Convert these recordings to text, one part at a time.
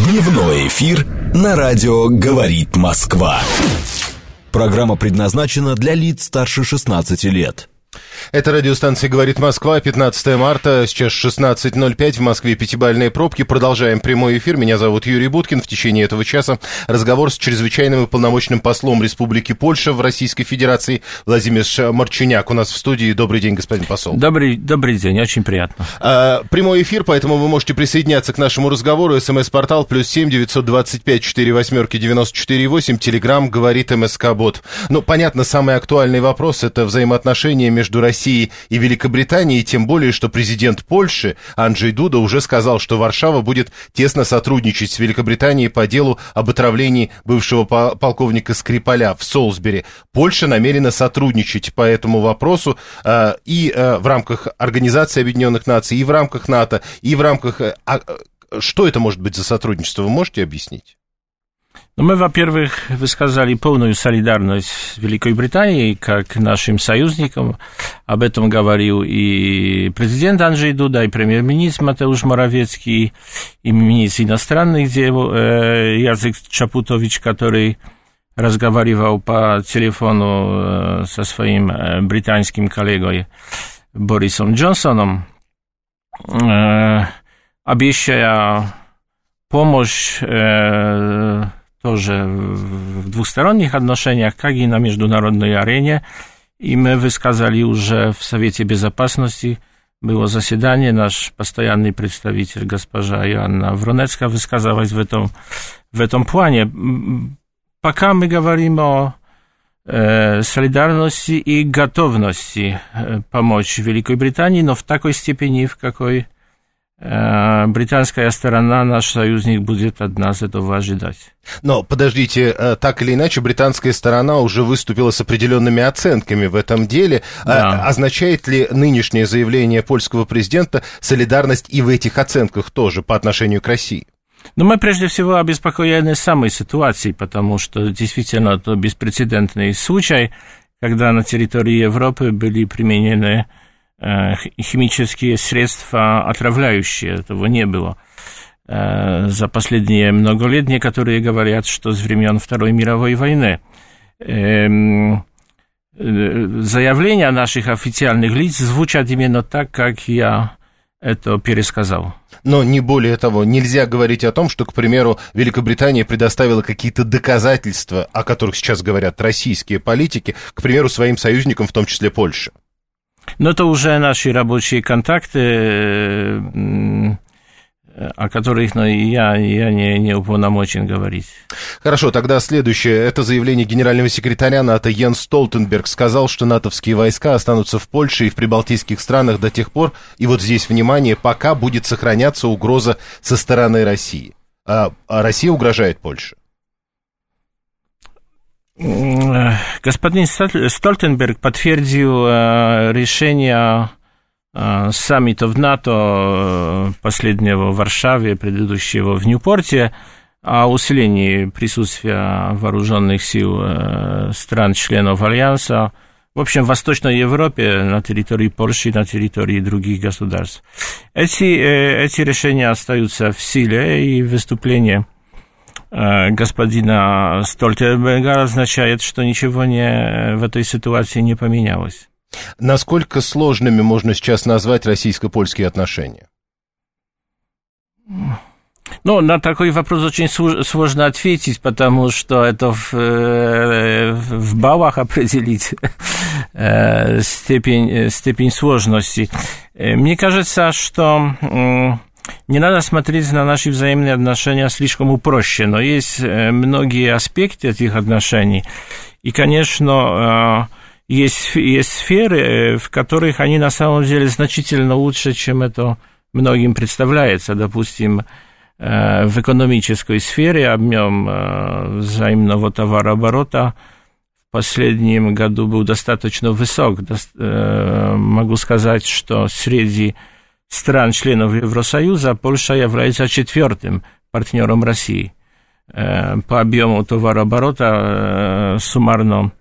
Дневной эфир на радио «Говорит Москва». Программа предназначена для лиц старше 16 лет. Это радиостанция «Говорит Москва», 15 марта, сейчас 16:05, в Москве пятибалльные пробки. Продолжаем прямой эфир. Меня зовут Юрий Буткин. В течение этого часа разговор с чрезвычайным и полномочным послом Республики Польша в Российской Федерации Владимир Марчуняк у нас в студии. Добрый день, господин посол. Добрый день, очень приятно. Прямой эфир, поэтому вы можете присоединяться к нашему разговору. СМС-портал +7 925 48 94 8. Телеграм «Говорит МСК-бот». Ну, понятно, самый актуальный вопрос — это взаимоотношения между Россией и Великобританией, тем более, что президент Польши Анджей Дуда уже сказал, что Варшава будет тесно сотрудничать с Великобританией по делу об отравлении бывшего полковника Скрипаля в Солсбери. Польша намерена сотрудничать по этому вопросу и в рамках Организации Объединенных Наций, и в рамках НАТО, и в рамках... Что это может быть за сотрудничество, вы можете объяснить? Ну, мы, во-первых, высказали полную солидарность с Великой Британией как нашим союзникам. Об этом говорил и президент Анджей Дуда, и премьер-министр Матeusz Morawiecki, и министр иностранных дел Jacek Czaputowicz, который разговаривал по телефону со своим британским коллегой Борисом Джонсоном, обещая помощь тоже в двухсторонних отношениях, как и на международной арене. И мы высказали уже в Совете Безопасности, было заседание, наш постоянный представитель госпожа Иоанна Вронецка высказалась в этом плане. Пока мы говорим о солидарности и готовности помочь Великой Британии, но в такой степени, в какой британская сторона, наш союзник, будет от нас этого ожидать. Но, подождите, так или иначе, британская сторона уже выступила с определенными оценками в этом деле. Да. Означает ли нынешнее заявление польского президента солидарность и в этих оценках тоже по отношению к России? Ну, мы прежде всего обеспокоены самой ситуацией, потому что действительно это беспрецедентный случай, когда на территории Европы были применены химические средства отравляющие. Этого не было за последние много лет. Некоторые говорят, что с времен Второй мировой войны. Заявления наших официальных лиц звучат именно так, как я это пересказал. Но не более того, нельзя говорить о том, что, к примеру, Великобритания предоставила какие-то доказательства, о которых сейчас говорят российские политики, к примеру, своим союзникам, в том числе Польше. Но это уже наши рабочие контакты, о которых я не уполномочен говорить. Хорошо, тогда следующее. Это заявление генерального секретаря НАТО Йенс Столтенберг. Сказал, что натовские войска останутся в Польше и в прибалтийских странах до тех пор, и вот здесь, внимание, пока будет сохраняться угроза со стороны России. А Россия угрожает Польше? Господин Столтенберг подтвердил решение саммитов НАТО, последнего в Варшаве, предыдущего в Ньюпорте, о усилении присутствия вооруженных сил стран-членов Альянса, в общем, в Восточной Европе, на территории Польши и на территории других государств. Эти решения остаются в силе, и выступление господина Столтенберга означает, что ничего в этой ситуации не поменялось. Насколько сложными можно сейчас назвать российско-польские отношения? Ну, на такой вопрос очень сложно ответить, потому что это в баллах определить степень сложности. Мне кажется, что не надо смотреть на наши взаимные отношения слишком упрощенно. Есть многие аспекты этих отношений, и, конечно, есть сферы, в которых они на самом деле значительно лучше, чем это многим представляется. Допустим, в экономической сфере объем взаимного товарооборота в последнем году был достаточно высок. Могу сказать, что среди стран-членов Евросоюза Польша является 4-м партнером России по объему товарооборота, суммарно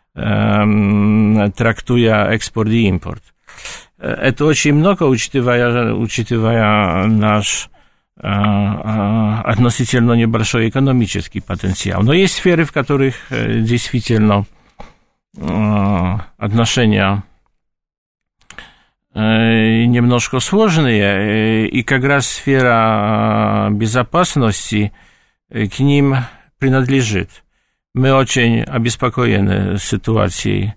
трактуя экспорт и импорт. Это очень много, учитывая наш относительно небольшой экономический потенциал. Но есть сферы, в которых действительно отношения немножко сложные, и как раз сфера безопасности к ним принадлежит. Мы очень обеспокоены ситуацией,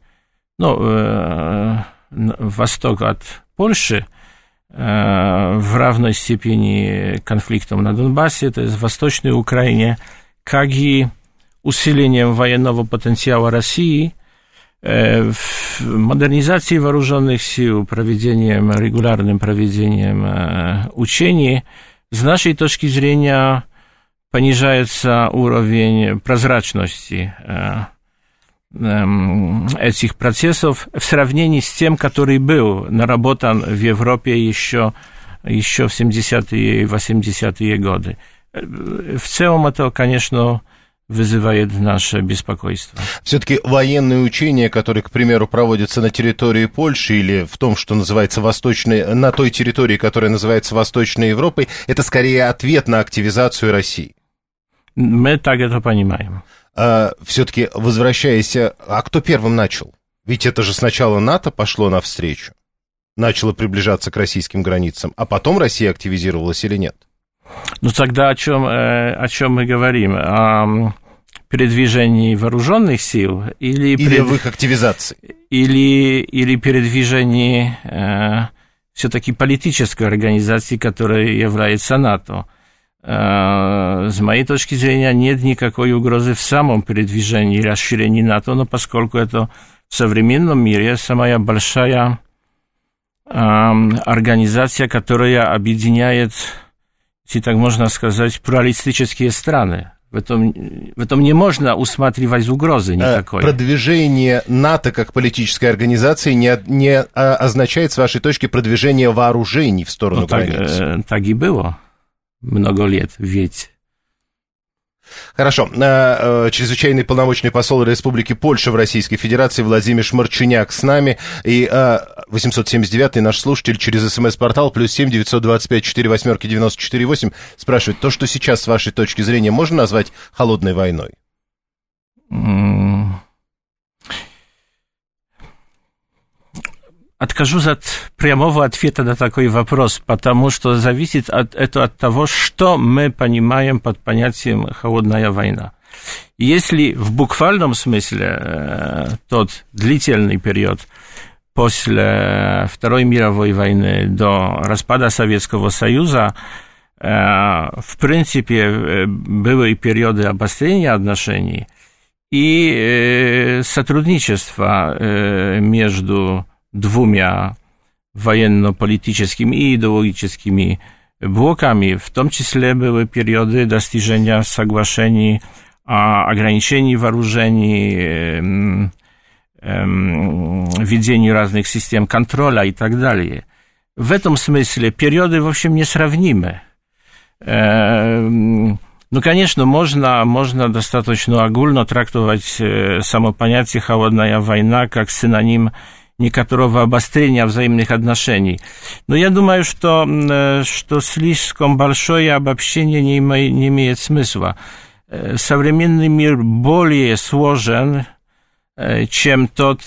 восток от Польши, в равной степени конфликтом на Донбассе, то есть в Восточной Украине, как и усилением военного потенциала России, модернизацией вооруженных сил, регулярным проведением учений. С нашей точки зрения понижается уровень прозрачности этих процессов в сравнении с тем, который был наработан в Европе еще в 70-е и 80-е годы. В целом это, конечно, вызывает наше беспокойство. Все-таки военные учения, которые, к примеру, проводятся на территории Польши или в том, что называется на той территории, которая называется Восточной Европой, это скорее ответ на активизацию России. Мы так это понимаем. Все-таки, возвращаясь, а кто первым начал? Ведь это же сначала НАТО пошло навстречу, начало приближаться к российским границам, а потом Россия активизировалась или нет? Тогда о чем мы говорим? О передвижении вооруженных сил или в их активизации? Или передвижении все-таки политической организации, которая является НАТО? С моей точки зрения, нет никакой угрозы в самом передвижении и расширении НАТО, но поскольку это в современном мире самая большая организация, которая объединяет, если так можно сказать, плуралистические страны. В этом не можно усматривать угрозы никакой. Продвижение НАТО как политической организации не означает, с вашей точки, продвижение вооружений в сторону границ. Так и было. Много лет, ведь. Хорошо. Чрезвычайный полномочный посол Республики Польша в Российской Федерации Владимир Марчиняк с нами. И 879-й наш слушатель через СМС-портал +7 925 48 94 8 спрашивает, то, что сейчас, с вашей точки зрения, можно назвать холодной войной? Откажусь от прямого ответа на такой вопрос, потому что зависит это от того, что мы понимаем под понятием «холодная война». Если в буквальном смысле тот длительный период после Второй мировой войны до распада Советского Союза, в принципе, были периоды обострения отношений и сотрудничества между двумя военно-политическими и идеологическими блоками, в том числе были периоды достижения соглашений о ограничении вооружений, введении разных систем контроля и так далее. В этом смысле периоды, в общем, несравнимы. Конечно, можно достаточно огульно трактовать само понятие «холодная война» как синоним некоторого обострения взаимных отношений. Но я думаю, что слишком большое обобщение не имеет смысла. Современный мир более сложен, чем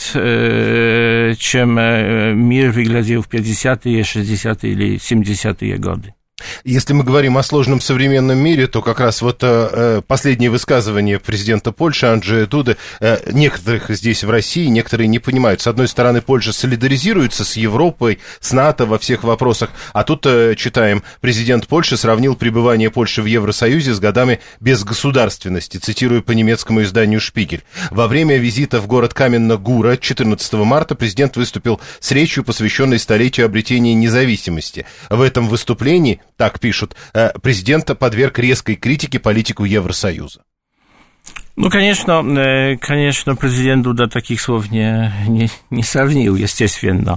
мир выглядел в 50-е, 60-е или 70-е годы. Если мы говорим о сложном современном мире, то как раз последнее высказывание президента Польши Анджея Дуды, некоторых здесь в России, некоторые не понимают. С одной стороны, Польша солидаризируется с Европой, с НАТО во всех вопросах, а тут, читаем, президент Польши сравнил пребывание Польши в Евросоюзе с годами безгосударственности, цитирую по немецкому изданию «Шпигель». Во время визита в город Каменна-Гора 14 марта президент выступил с речью, посвященной столетию обретения независимости. В этом выступлении, так пишут, президента подверг резкой критике политику Евросоюза. Конечно, президент Дуда таких слов не сравнил, естественно.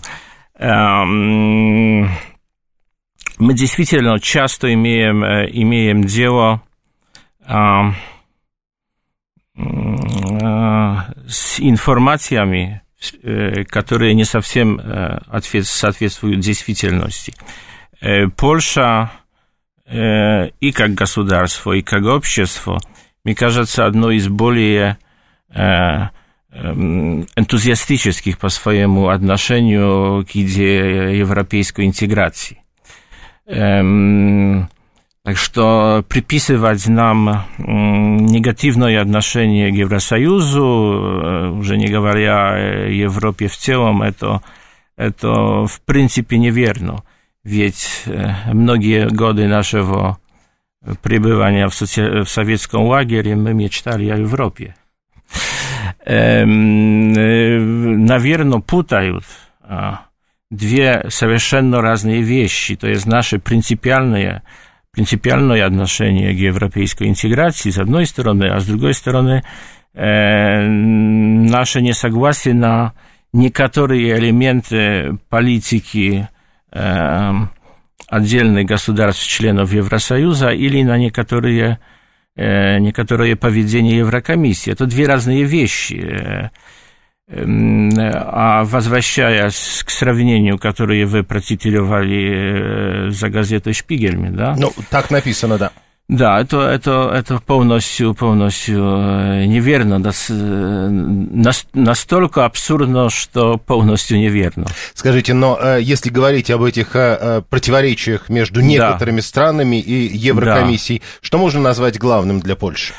Мы действительно часто имеем дело с информациями, которые не совсем соответствуют действительности. Польша и как государство, и как общество, мне кажется, одно из более энтузиастических по своему отношению к идее европейской интеграции. Так что приписывать нам негативное отношение к Евросоюзу, уже не говоря о Европе в целом, это в принципе неверно. Ведь многие годы нашего пребывания в советском лагере мы мечтали о Европе. Наверное, путают две совершенно разные вещи. То есть наше принципиальное отношение к европейской интеграции, с одной стороны, а с другой стороны, наше несогласие на некоторые элементы политики отдельных государств-членов Евросоюза или на некоторые поведения Еврокомиссии. Это две разные вещи. А возвращаясь к сравнению, которое вы процитировали за газетой «Шпигель», да? Ну, так написано, да. Да, это полностью неверно, настолько абсурдно, что полностью неверно. Скажите, но если говорить об этих противоречиях между некоторыми странами и Еврокомиссией, что можно назвать главным для Польши?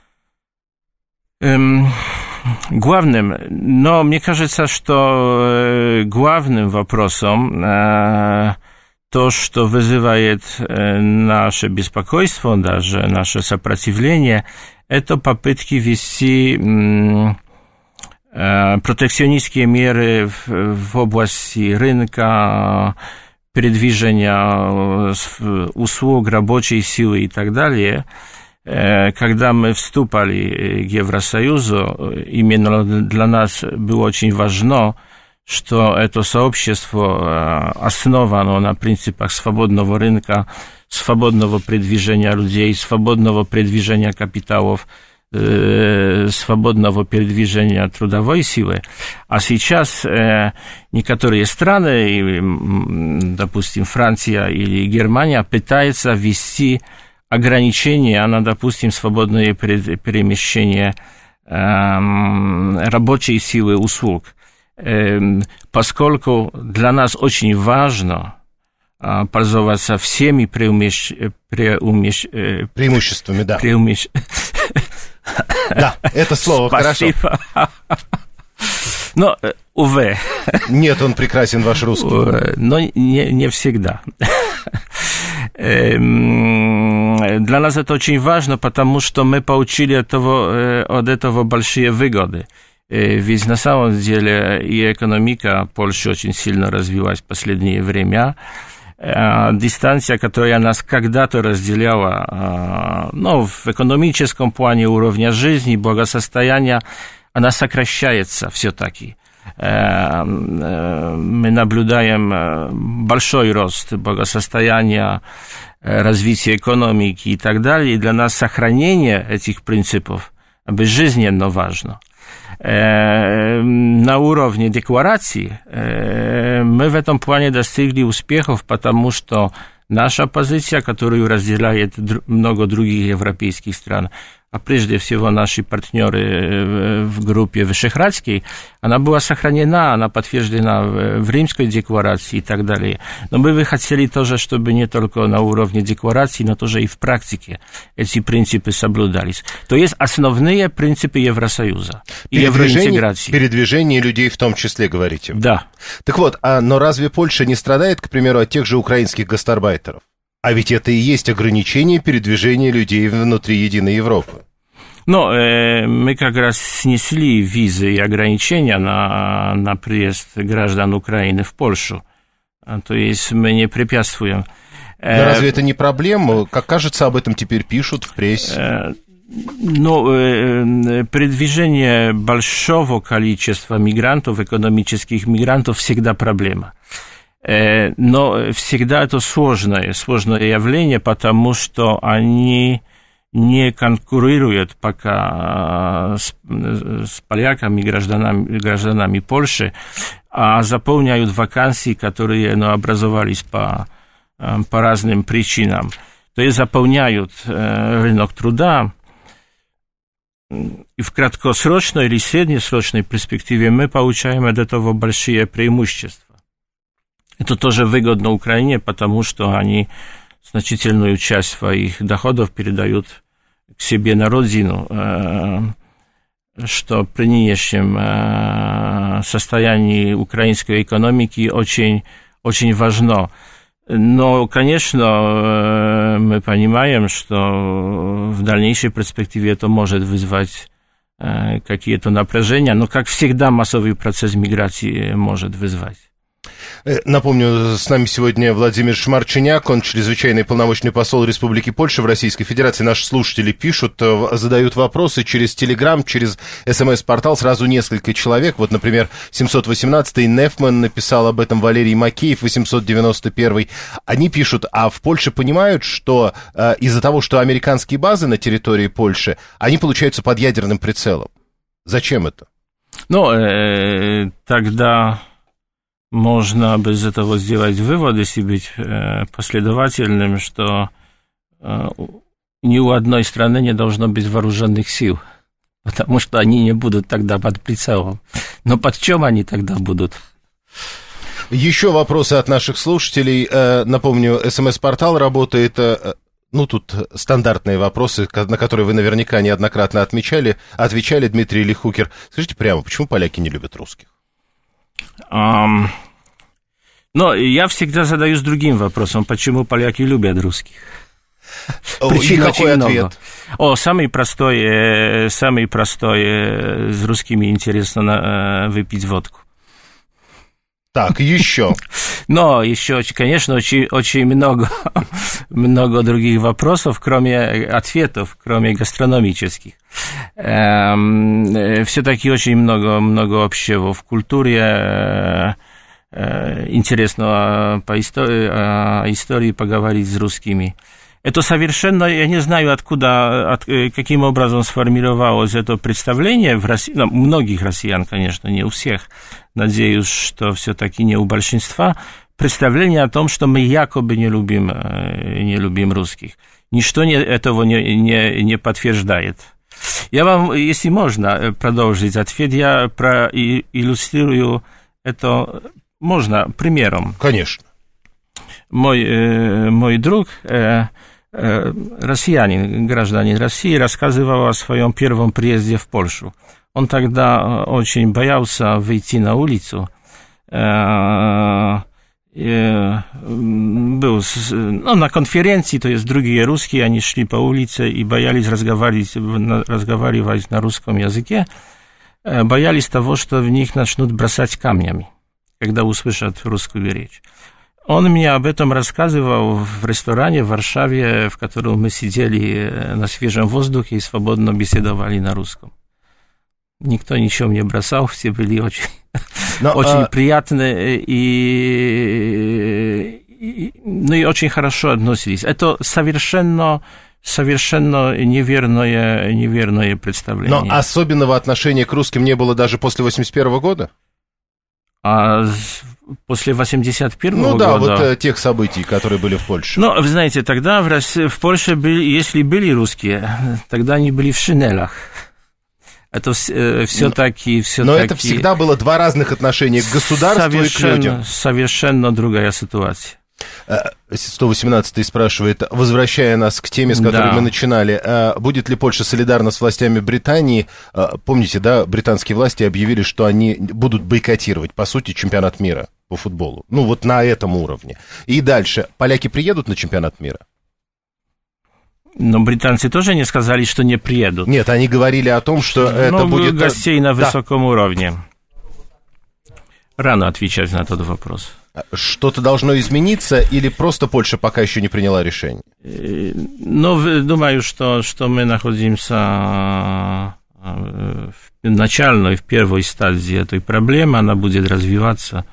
Главным, но мне кажется, что главным вопросом то, что вызывает наше беспокойство, даже наше сопротивление, это попытки ввести протекционистские меры в области рынка, передвижения услуг, рабочей силы и так далее. Когда мы вступали к Евросоюзу, именно для нас было очень важно, что это сообщество основано на принципах свободного рынка, свободного передвижения людей, свободного передвижения капиталов, свободного передвижения трудовой силы. А сейчас некоторые страны, допустим, Франция или Германия, пытаются ввести ограничения на, допустим, свободное перемещение рабочей силы услуг. Поскольку для нас очень важно пользоваться всеми преимуществами, да. Да, это слово Спасибо. Хорошо. Но, увы. Нет, он прекрасен, ваш русский. Но не всегда. Для нас это очень важно, потому что мы получили от этого большие выгоды. Ведь на самом деле и экономика Польши очень сильно развилась в последнее время. Дистанция, которая нас когда-то разделяла, в экономическом плане уровня жизни, благосостояния, она сокращается все-таки. Мы наблюдаем большой рост благосостояния, развития экономики и так далее. И для нас сохранение этих принципов жизненно важно. На уровне декларации мы в этом плане достигли успехов, потому что наша позиция, которую разделяет много других европейских стран, а прежде всего наши партнеры в группе Вышеградской, она была сохранена, она подтверждена в Римской декларации и так далее. Но мы бы хотели тоже, чтобы не только на уровне декларации, но тоже и в практике эти принципы соблюдались. То есть основные принципы Евросоюза и евроинтеграции. Передвижение людей в том числе, говорите? Да. Так вот, но разве Польша не страдает, к примеру, от тех же украинских гастарбайтеров? А ведь это и есть ограничение передвижения людей внутри единой Европы. Но мы как раз снесли визы и ограничения на приезд граждан Украины в Польшу. То есть мы не препятствуем. Но разве это не проблема? Как кажется, об этом теперь пишут в прессе. Но передвижение большого количества мигрантов, экономических мигрантов, всегда проблема. Но всегда это сложное явление, потому что они не конкурируют пока с поляками, гражданами Польши, а заполняют вакансии, которые образовались по разным причинам. то есть заполняют рынок труда, и в краткосрочной или среднесрочной перспективе мы получаем от этого большие преимущества. Это тоже выгодно Украине, потому что они значительную часть своих доходов передают к себе на родину, что при нынешнем состоянии украинской экономики очень, очень важно. Но, конечно, мы понимаем, что в дальнейшей перспективе это может вызвать какие-то напряжения, но, как всегда, массовый процесс миграции может вызвать. Напомню, с нами сегодня Владимир Шмарчуняк, он чрезвычайный полномочный посол Республики Польша в Российской Федерации. Наши слушатели пишут, задают вопросы через Телеграм, через СМС-портал, сразу несколько человек. Вот, например, 718-й Нефман написал об этом, Валерий Макеев, 891-й. Они пишут, а в Польше понимают, что из-за того, что американские базы на территории Польши, они получаются под ядерным прицелом. Зачем это? Ну, тогда... Можно без этого сделать вывод, если быть последовательным, что ни у одной страны не должно быть вооруженных сил, потому что они не будут тогда под прицелом. Но под чем они тогда будут? Еще вопросы от наших слушателей. Напомню, СМС-портал работает... Ну, тут стандартные вопросы, на которые вы наверняка неоднократно отвечали. Дмитрий Лихукер. Скажите прямо, почему поляки не любят русских? Но я всегда задаюсь другим вопросом, почему поляки любят русских. Причин очень много. Самый простой, с русскими интересно выпить водку. Так, еще. Но еще, конечно, очень много других вопросов, кроме ответов, кроме гастрономических. Все-таки очень много общего в культуре. Интересно по истории поговорить с русскими. Это совершенно, я не знаю, каким образом сформировалось это представление в России, у многих россиян, конечно, не у всех, надеюсь, что все-таки не у большинства, представление о том, что мы якобы не любим русских. Ничто этого не подтверждает. Я вам, если можно продолжить ответ, я проиллюстрирую это, можно, примером. Конечно. Мой друг, россиянин, гражданин России, рассказывал о своем первом приезде в Польшу. Он тогда очень боялся выйти на улицу. Был на конференции, то есть другие русские, они шли по улице и боялись разговаривать на русском языке, боялись того, что в них начнут бросать камнями, когда услышат русскую речь. Он мне об этом рассказывал в ресторане в Варшаве, в котором мы сидели на свежем воздухе и свободно беседовали на русском. Никто ничего не бросал, все были очень приятные и очень хорошо относились. Это совершенно неверное представление. Но особенного отношения к русским не было даже после 1981 года? После 1981 года? Ну да, вот тех событий, которые были в Польше. Ну, вы знаете, тогда в Польше если были русские, тогда они были в шинелях. Это все-таки... Но это всегда было два разных отношения к государству и к людям. Совершенно другая ситуация. 118-й спрашивает, возвращая нас к теме, с которой мы начинали, будет ли Польша солидарна с властями Британии? Помните, да, британские власти объявили, что они будут бойкотировать, по сути, чемпионат мира по футболу. Ну, вот на этом уровне. И дальше. Поляки приедут на чемпионат мира? Но британцы тоже не сказали, что не приедут. Нет, они говорили о том, что это будет... гостей на высоком уровне. Рано отвечать на этот вопрос. Что-то должно измениться или просто Польша пока еще не приняла решение? Ну, думаю, что мы находимся в начальной, в первой стадии этой проблемы, она будет развиваться.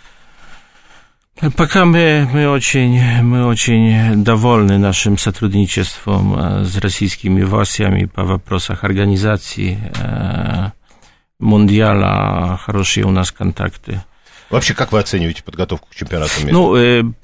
Пока мы очень довольны нашим сотрудничеством с российскими властями по вопросах организации Мундиала, хорошие у нас контакты. Вообще, как вы оцениваете подготовку к чемпионату мира? Ну, у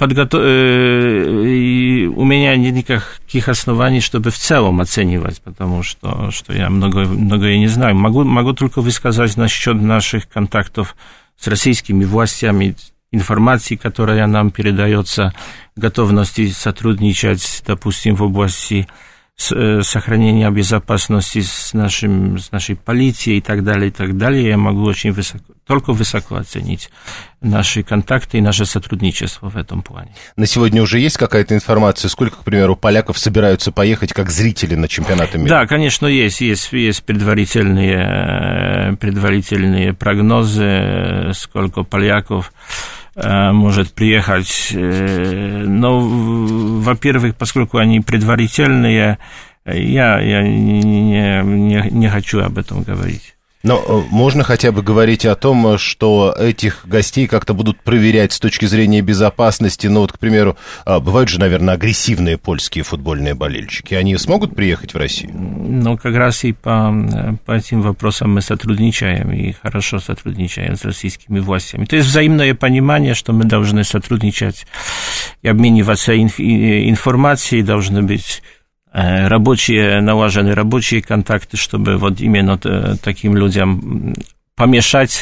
меня нет никаких оснований, чтобы в целом оценивать, потому что я многое не знаю. Могу только высказать насчет наших контактов с российскими властями, информации, которая нам передается, готовности сотрудничать, допустим, в области сохранения безопасности с нашей полицией и так далее, я могу очень только высоко оценить наши контакты и наше сотрудничество в этом плане. На сегодня уже есть какая-то информация, сколько, к примеру, поляков собираются поехать как зрители на чемпионаты мира? Да, конечно, есть предварительные прогнозы, сколько поляков может приехать, но, во-первых, поскольку они предварительные, я не хочу об этом говорить. Но можно хотя бы говорить о том, что этих гостей как-то будут проверять с точки зрения безопасности. Ну вот, к примеру, бывают же, наверное, агрессивные польские футбольные болельщики. Они смогут приехать в Россию? Ну, как раз и по этим вопросам мы сотрудничаем, и хорошо сотрудничаем с российскими властями. То есть взаимное понимание, что мы должны сотрудничать и обмениваться информацией, должны быть налажены рабочие контакты, чтобы вот именно таким людям помешать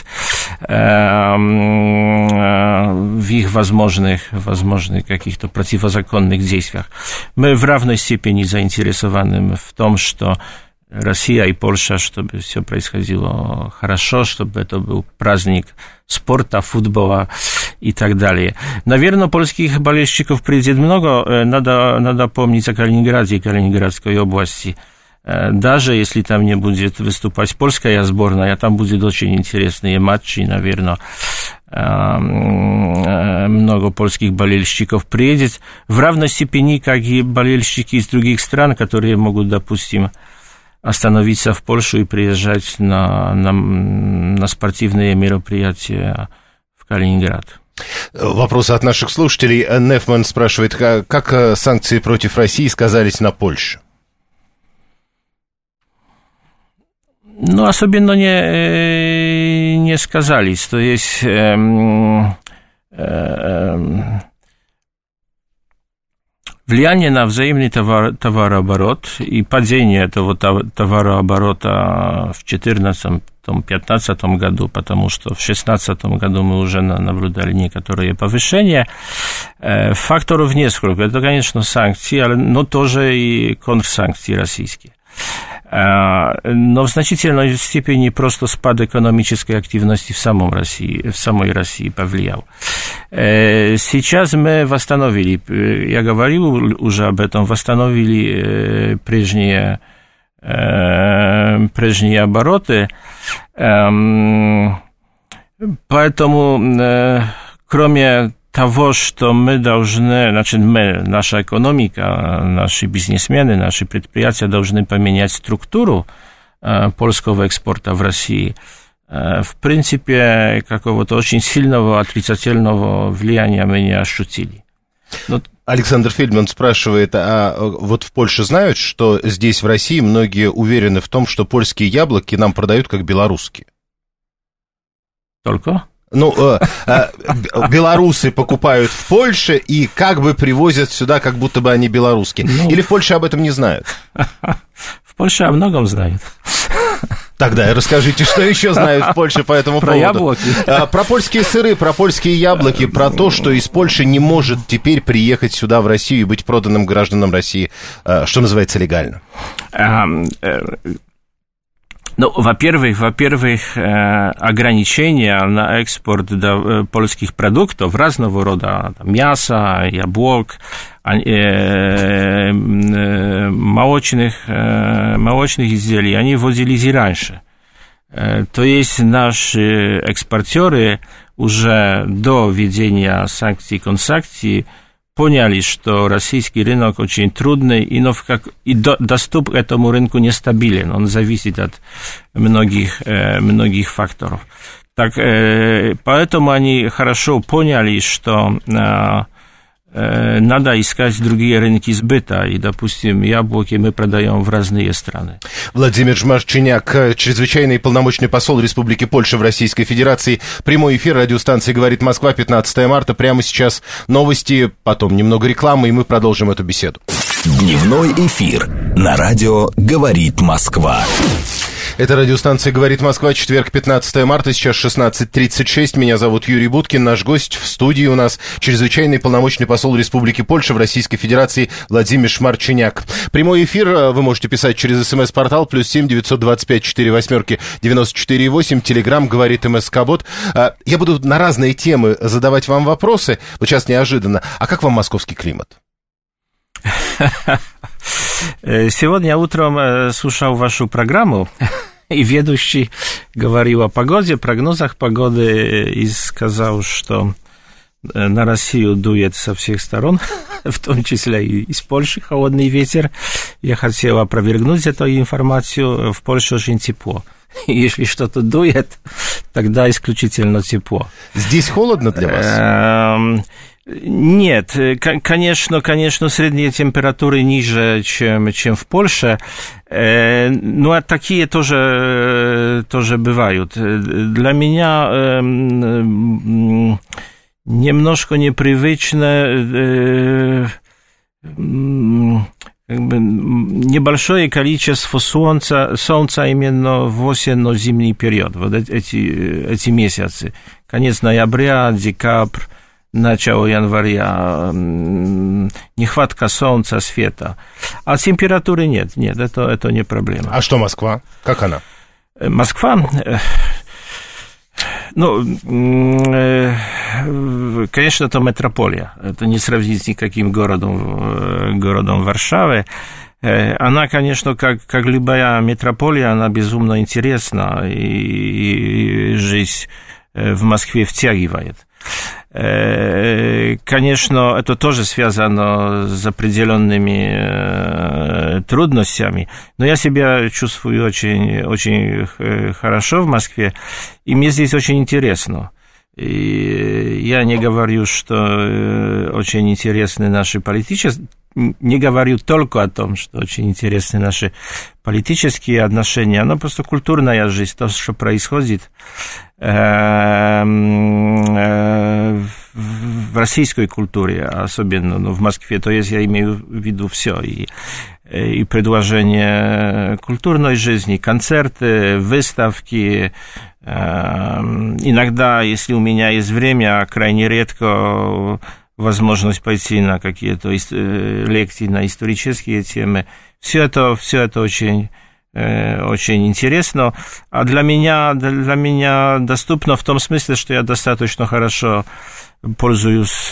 в их возможных каких-то противозаконных действиях. Мы в равной степени заинтересованы в том, что Россия и Польша, чтобы все происходило хорошо, чтобы это был праздник спорта, футбола и так далее. Наверное, польских болельщиков приедет много. Надо помнить о Калининграде и Калининградской области. Даже если там не будет выступать польская сборная, там будут очень интересные матчи, наверное, много польских болельщиков приедет. В равной степени, как и болельщики из других стран, которые могут, допустим, остановиться в Польшу и приезжать на спортивные мероприятия в Калининград. Вопрос от наших слушателей. Нефман спрашивает, как санкции против России сказались на Польше? Ну, особенно не сказались. То есть влияние на взаимный товарооборот и падение этого товарооборота в 2014-2015 году, потому что в 2016 году мы уже наблюдали некоторые повышения. Факторов несколько. Это, конечно, санкции, но тоже и контрсанкции российские. Но в значительной степени просто спад экономической активности в самой России повлиял. Сейчас мы восстановили, я говорил уже об этом, восстановили прежние обороты, поэтому кроме того, что мы должны, наша экономика, наши бизнесмены, наши предприятия должны поменять структуру польского экспорта в России, в принципе, какого-то очень сильного отрицательного влияния мы не ощутили. Александр Фельдман спрашивает, а вот в Польше знают, что здесь, в России, многие уверены в том, что польские яблоки нам продают как белорусские? Только? Ну, белорусы покупают в Польше и как бы привозят сюда, как будто бы они белорусские. Или в Польше об этом не знают? В Польше о многом знают. Тогда расскажите, что еще знают в Польше по этому поводу. Про яблоки. Про польские сыры, про польские яблоки, про то, что из Польши не может теперь приехать сюда, в Россию, и быть проданным гражданам России, что называется, легально. Ну, во-первых, ограничения на экспорт польских продуктов разного рода, мяса, яблок, молочных изделий, они вводились и раньше. То есть наши экспортеры уже до введения санкций и консанкций поняли, что российский рынок очень трудный, и доступ к этому рынку нестабилен, он зависит от многих факторов. Поэтому они хорошо поняли, что надо искать другие рынки сбыта, и, допустим, яблоки мы продаем в разные страны. Владимир Жмашчиняк, чрезвычайный полномочный посол Республики Польша в Российской Федерации. Прямой эфир радиостанции «Говорит Москва», 15 марта. Прямо сейчас новости, потом немного рекламы, и мы продолжим эту беседу. Дневной эфир на радио «Говорит Москва». Это радиостанция «Говорит Москва», четверг, 15 марта, сейчас 16:36. Меня зовут Юрий Буткин. Наш гость в студии у нас чрезвычайный полномочный посол Республики Польша в Российской Федерации Владимир Жмашчиняк. Прямой эфир вы можете писать через СМС-портал +7 925 48 94 8. Телеграм «Говорит МСК-бот». Я буду на разные темы задавать вам вопросы. Вот сейчас неожиданно. А как вам московский климат? Сегодня утром слушал вашу программу, и ведущий говорил о погоде, прогнозах погоды, и сказал, что на Россию дует со всех сторон, в том числе и из Польши холодный ветер. Я хотел опровергнуть эту информацию. В Польше очень тепло. Если что-то дует, тогда исключительно тепло. Здесь холодно для вас? Нет, конечно, средние температуры ниже, чем в Польше, но такие тоже бывают. Для меня немножко непривычно небольшое количество солнца именно в осенне-зимний период, вот эти месяцы, конец ноября, декабрь, начало января, нехватка солнца, света. А температуры нет, это не проблема. А что Москва? Как она? Москва, конечно, это метрополия. Это не сравнить с никаким городом Варшавы. Она, конечно, как любая метрополия, она безумно интересна, и жизнь в Москве втягивает. Конечно, это тоже связано с определенными трудностями, но я себя чувствую очень, очень хорошо в Москве, и мне здесь очень интересно. И я не говорю, что очень интересны наши политические, не говорю только о том, что очень интересны наши политические отношения, но просто культурная жизнь, то, что происходит в российской культуре, особенно в Москве, то есть я имею в виду все, и предложения культурной жизни, концерты, выставки. Иногда, если у меня есть время, крайне редко возможность пойти на какие-то лекции на исторические темы. Все это очень интересно, а для меня доступно в том смысле, что я достаточно хорошо пользуюсь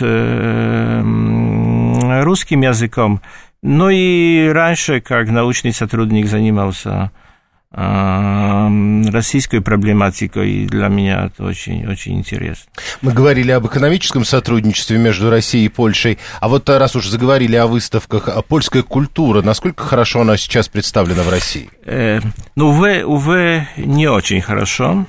русским языком, но и раньше, как научный сотрудник, занимался российской проблематикой, и для меня это очень, очень интересно. Мы говорили об экономическом сотрудничестве между Россией и Польшей, а вот раз уж заговорили о выставках, польская культура, насколько хорошо она сейчас представлена в России? Увы, не очень хорошо.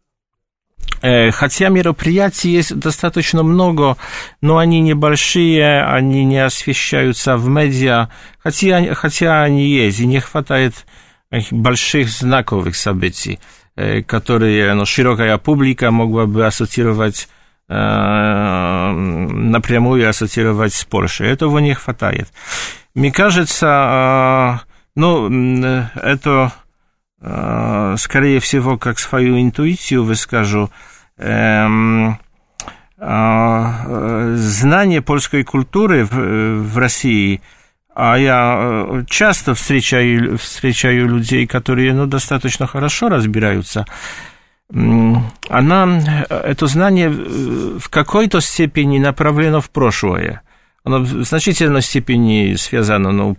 Хотя мероприятий есть достаточно много, но они небольшие, они не освещаются в медиа, хотя они есть, и не хватает больших знаковых событий, которые широкая публика могла бы напрямую ассоциировать с Польшей. Этого не хватает. Мне кажется, это, скорее всего, как свою интуицию выскажу, знание польской культуры в России. А я часто встречаю людей, которые достаточно хорошо разбираются. Это знание в какой-то степени направлено в прошлое. Оно в значительной степени связано,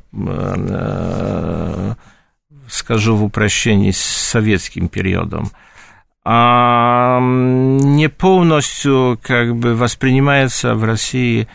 скажу в упрощении, с советским периодом. А не полностью воспринимаются в России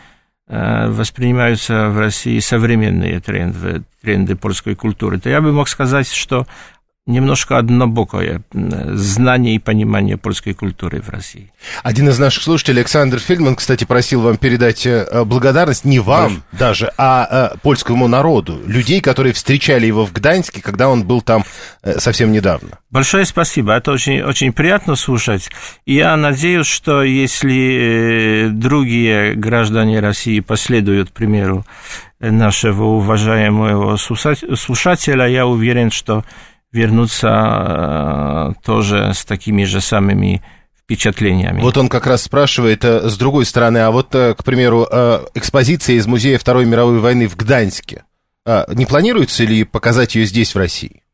современные тренды польской культуры. То я бы мог сказать, что немножко однобокое знание и понимание польской культуры в России. Один из наших слушателей, Александр Фельдман, кстати, просил вам передать благодарность не вам даже, а польскому народу, людей, которые встречали его в Гданьске, когда он был там совсем недавно. Большое спасибо, это очень, очень приятно слушать. Я надеюсь, что если другие граждане России последуют примеру нашего уважаемого слушателя, я уверен, что вернуться тоже с такими же самыми впечатлениями. Вот он как раз спрашивает с другой стороны, а вот, к примеру, экспозиция из музея Второй мировой войны в Гданьске, не планируется ли показать ее здесь, в России?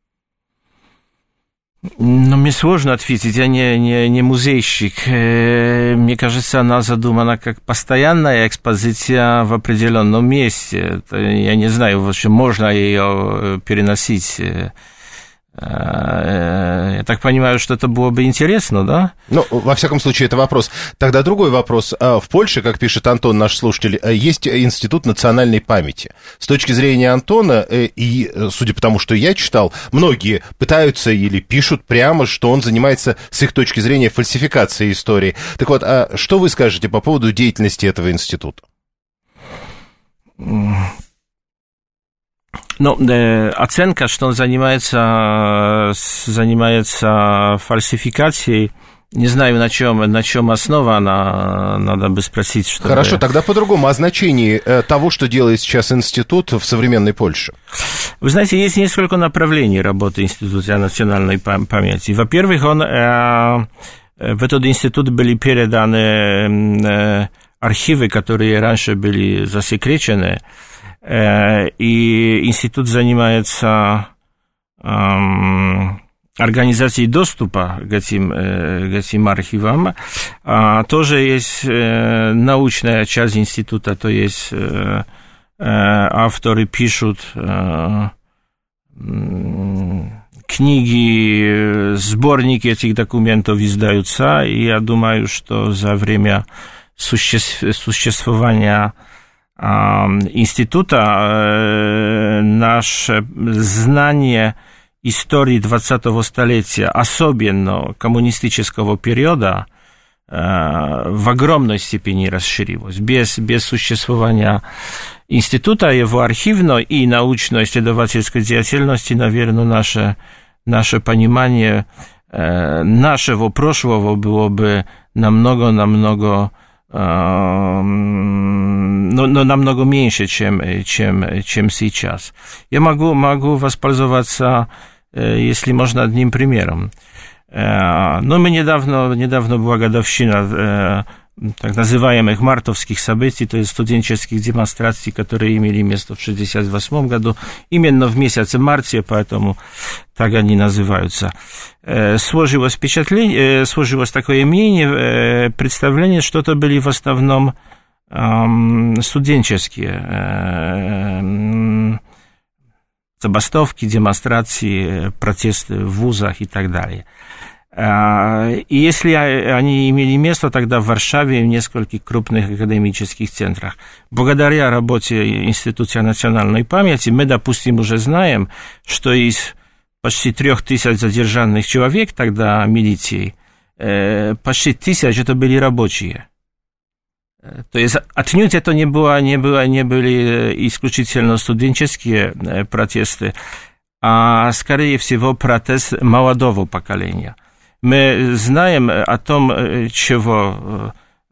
Ну, мне сложно ответить, я не музейщик. Мне кажется, она задумана как постоянная экспозиция в определенном месте. Я не знаю, вообще можно ее переносить. Я так понимаю, что это было бы интересно, да? Ну, во всяком случае, это вопрос. Тогда другой вопрос. В Польше, как пишет Антон, наш слушатель, есть Институт национальной памяти. С точки зрения Антона, и судя по тому, что я читал, многие пытаются или пишут прямо, что он занимается, с их точки зрения, фальсификацией истории. Так вот, а что вы скажете по поводу деятельности этого института? Ну, оценка, что он занимается фальсификацией, не знаю, на чем основана, надо бы спросить, что... Хорошо, тогда по-другому, о значении того, что делает сейчас институт в современной Польше. Вы знаете, есть несколько направлений работы Института национальной памяти. Во-первых, в этот институт были переданы архивы, которые раньше были засекречены, и институт занимается организацией доступа к этим архивам. Тоже есть научная часть института, то есть авторы пишут книги, сборники этих документов издаются, и я думаю, что за время существования института наше знание истории 20-го столетия, особенно коммунистического периода, в огромной степени расширилось. Без существования института, его архивной и научно-исследовательской деятельности, наверное, наше понимание нашего прошлого было бы намного меньше, чем сейчас. Я могу воспользоваться, если можно, одним примером. Но мы недавно была годовщина так называемых мартовских событий, то есть студенческих демонстраций, которые имели место в 1968 году, именно в месяце марте, поэтому так они называются. Сложилось впечатление, сложилось такое мнение, представление, что это были в основном студенческие забастовки, демонстрации, протесты в вузах и так далее. И если они имели место тогда в Варшаве и в нескольких крупных академических центрах, благодаря работе Института национальной памяти мы, допустим, уже знаем, что из почти 3000 задержанных человек тогда милицией, почти 1000 это были рабочие. То есть отнюдь это не были исключительно студенческие протесты, а скорее всего протест молодого поколения. Мы знаем о том, чего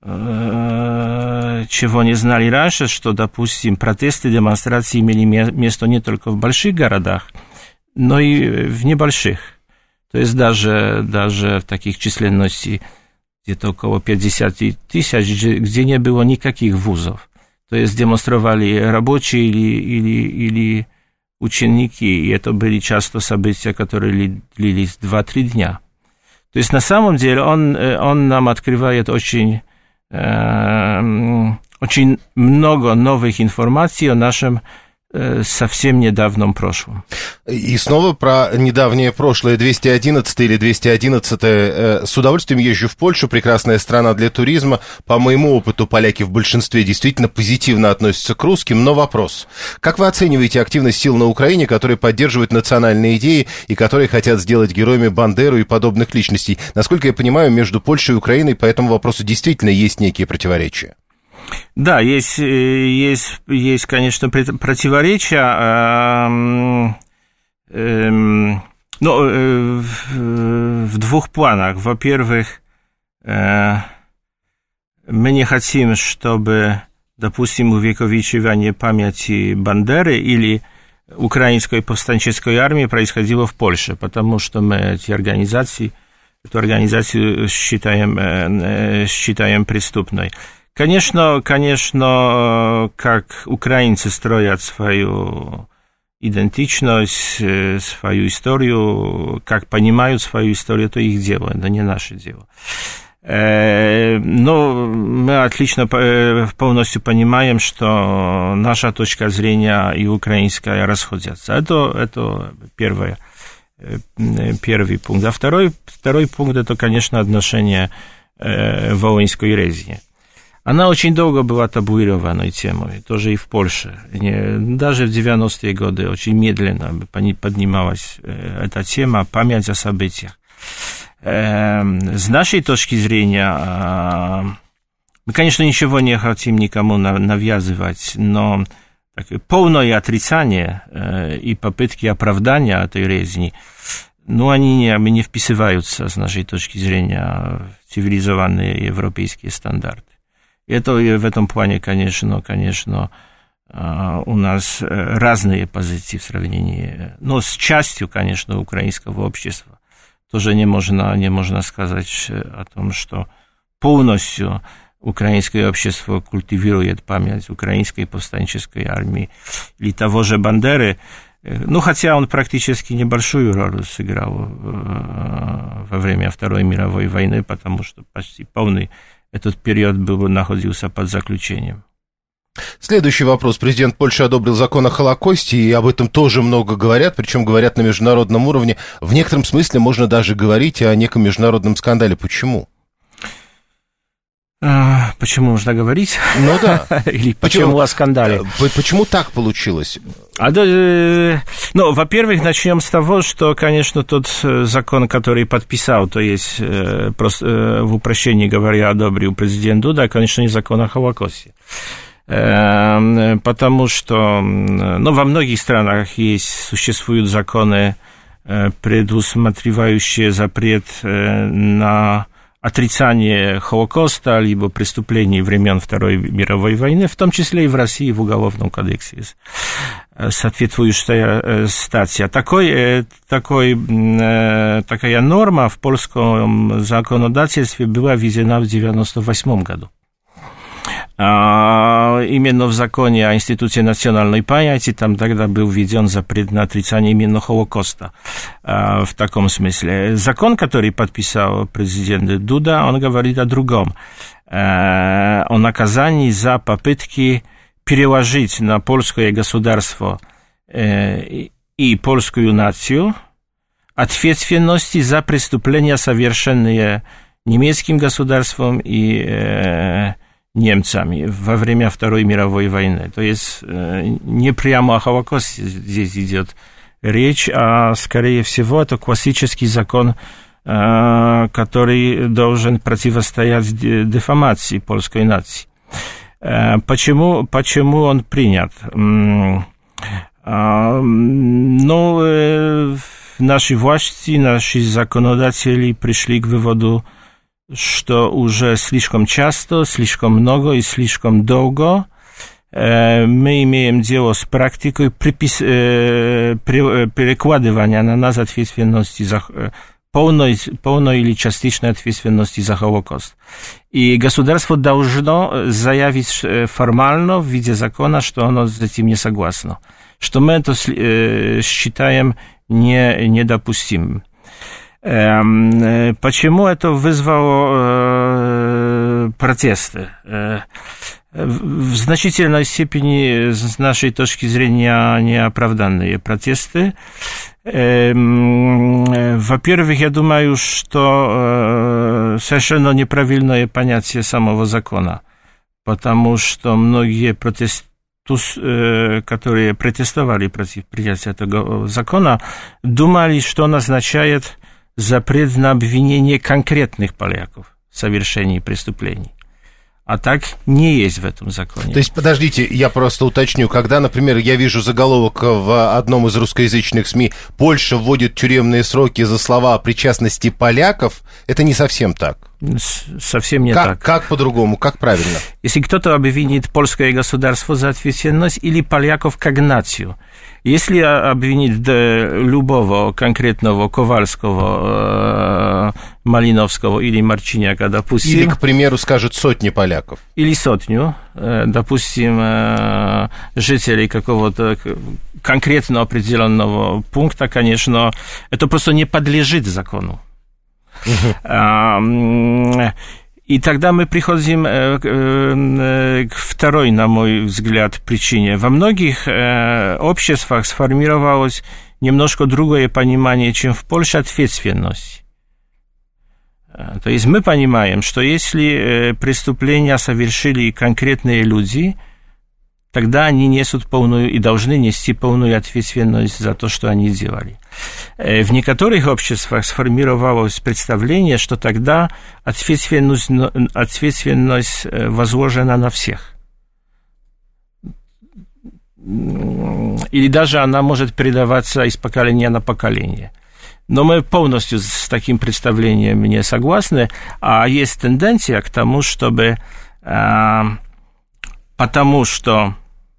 не знали раньше, что, допустим, протесты, демонстрации имели место не только в больших городах, но и в небольших. То есть даже в таких численностей где-то около 50 тысяч, где не было никаких вузов. То есть демонстрировали рабочие или ученики, и это были часто события, которые длились 2-3 дня. То есть на самом деле он нам открывает очень много новых информаций о нашем совсем недавнем прошлом. И снова про недавнее прошлое. 211 или 211. С удовольствием езжу в Польшу, прекрасная страна для туризма. По моему опыту, поляки в большинстве действительно позитивно относятся к русским. Но вопрос. Как вы оцениваете активность сил на Украине, которые поддерживают национальные идеи и которые хотят сделать героями Бандеру и подобных личностей? Насколько я понимаю, между Польшей и Украиной по этому вопросу действительно есть некие противоречия. Да, есть, конечно, противоречия, но в двух планах. Во-первых, мы не хотим, чтобы, допустим, увековечивание памяти Бандеры или украинской повстанческой армии происходило в Польше, потому что мы эту организацию считаем преступной. Конечно, как украинцы строят свою идентичность, свою историю, как понимают свою историю, это их дело, это не наше дело. Но мы отлично, полностью понимаем, что наша точка зрения и украинская расходятся. Это первый пункт. А второй пункт, это, конечно, отношение Волынской резни. Она очень долго была табуированной темой, тоже и в Польше. Даже в 90-е годы очень медленно поднималась эта тема, память о событиях. С нашей точки зрения, мы, конечно, ничего не хотим никому навязывать, но полное отрицание и попытки оправдания этой резни, они не вписываются, с нашей точки зрения, в цивилизованные европейские стандарты. Это в этом плане, конечно, у нас разные позиции в сравнении, но с частью, конечно, украинского общества. Тоже не можно сказать о том, что полностью украинское общество культивирует память украинской повстанческой армии или того же Бандеры, хотя он практически небольшую роль сыграл во время Второй мировой войны, потому что почти полный этот период находился под заключением. Следующий вопрос. Президент Польши одобрил закон о Холокосте, и об этом тоже много говорят, причем говорят на международном уровне. В некотором смысле можно даже говорить о неком международном скандале. Почему? Почему нужно говорить? Ну да. Или почему о скандале? Почему так получилось? Во-первых, начнем с того, что, конечно, тот закон, который подписал, то есть, просто в упрощении говоря, одобрил президент Дуда, конечно, не закон о Холокосте. Потому что, во многих странах существуют законы, предусматривающие запрет на отрицание Холокоста, либо преступлений времен Второй мировой войны, в том числе и в России в Уголовном кодексе соответствующая статья. Такая норма в польском законодательстве была введена в 1998 году. Именно в законе о Институте национальной памяти там тогда был введен запрет на отрицание именно Холокоста. В таком смысле. Закон, который подписал президент Дуда, он говорит о другом. О наказании за попытки переложить на польское государство и польскую нацию ответственности за преступления, совершенные немецким государством и немцами во время Второй мировой войны. То есть не прямо о Холокосте здесь идет речь, а скорее всего это классический закон, который должен противостоять дефамации польской нации. Почему он принят? Наши власти, наши законодатели пришли к выводу, что уже слишком часто, слишком много и слишком долго мы имеем дело с практикой перекладывания на нас ответственности за полной или частичной ответственности за Холокост. И государство должно заявить формально в виде закона, что оно с этим не согласно, что мы это считаем недопустимым. Почему это вызвало протесты? в значительной степени, с нашей точки зрения, неоправданные протесты. Во-первых, я думаю, что совершенно неправильное понятие самого закона, потому что многие которые протестовали против принятия этого закона, думали, что он означает запрет на обвинение конкретных поляков в совершении преступлений. А так не есть в этом законе. То есть, подождите, я просто уточню. Когда, например, я вижу заголовок в одном из русскоязычных СМИ «Польша вводит тюремные сроки за слова о причастности поляков», это не совсем так. Совсем не так. Как по-другому? Как правильно? Если кто-то обвинит польское государство за ответственность или поляков как нацию, если обвинить любого конкретного Ковальского, Малиновского или Марчиняка, допустим... Или, к примеру, скажут сотни поляков. Или сотню, допустим, жителей какого-то конкретно определенного пункта, конечно, это просто не подлежит закону. И тогда мы приходим к второй, на мой взгляд, причине. Во многих обществах сформировалось немножко другое понимание, чем в Польше, ответственности. То есть мы понимаем, что если преступления совершили конкретные люди, тогда они несут полную и должны нести полную ответственность за то, что они делали. В некоторых обществах сформировалось представление, что тогда ответственность возложена на всех. Или даже она может передаваться из поколения на поколение. Но мы полностью с таким представлением не согласны, а есть тенденция к тому, чтобы... Потому что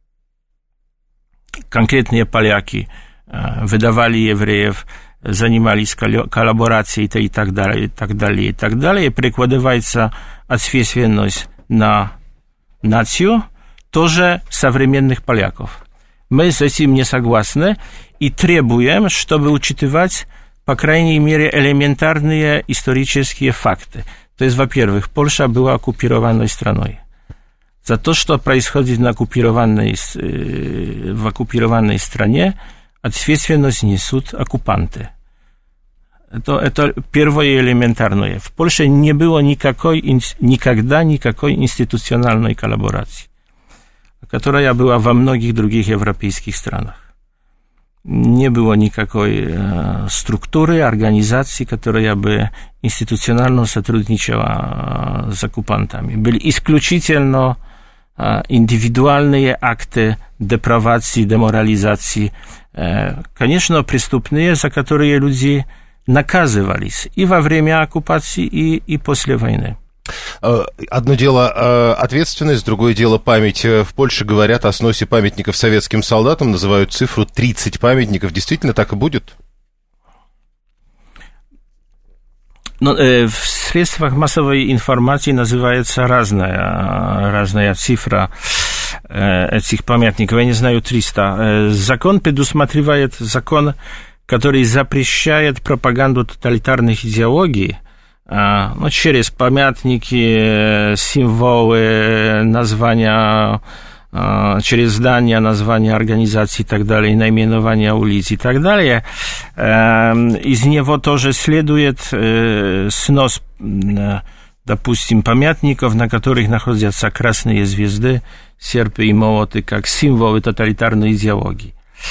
конкретные поляки выдавали евреев, занимались коллаборацией и так далее, перекладывается ответственность на нацию, тоже современных поляков. Мы с этим не согласны и требуем, чтобы учитывать, по крайней мере, элементарные исторические факты. То есть, во-первых, Польша была оккупированной страной. За то, что происходит в оккупированной стране, ответственность несут оккупанты. Это первое элементарное. В Польше не было никогда никакой институциональной коллаборации, которая была во многих других европейских странах. Не было никакой структуры, организации, которая бы институционально сотрудничала с оккупантами. Были исключительно индивидуальные акты деправации, деморализации, конечно, преступные, за которые люди наказывались и во время оккупации, и после войны. Одно дело ответственность, другое дело память. В Польше говорят о сносе памятников советским солдатам, называют цифру 30 памятников. Действительно так и будет? No, w sredstvach masowej informacji называется разная цифра этих памятников. Я не знаю, 300. Закон предусматривает закон, который запрещает пропаганду тоталитарных идеологий, через памятники, символы, названия, через здания, названия организаций и так далее, наименования улиц и так далее. Из него тоже следует снос, допустим, памятников, на которых находятся красные звезды, серпы и молоты, как символы тоталитарной идеологии.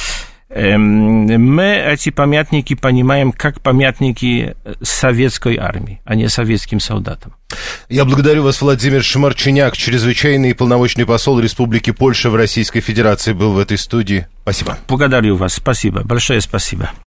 Мы эти памятники понимаем как памятники советской армии, а не советским солдатам. Я благодарю вас, Владимир Шмарчиняк, чрезвычайный и полномочный посол Республики Польша в Российской Федерации, был в этой студии. Спасибо. Благодарю вас, спасибо, большое спасибо.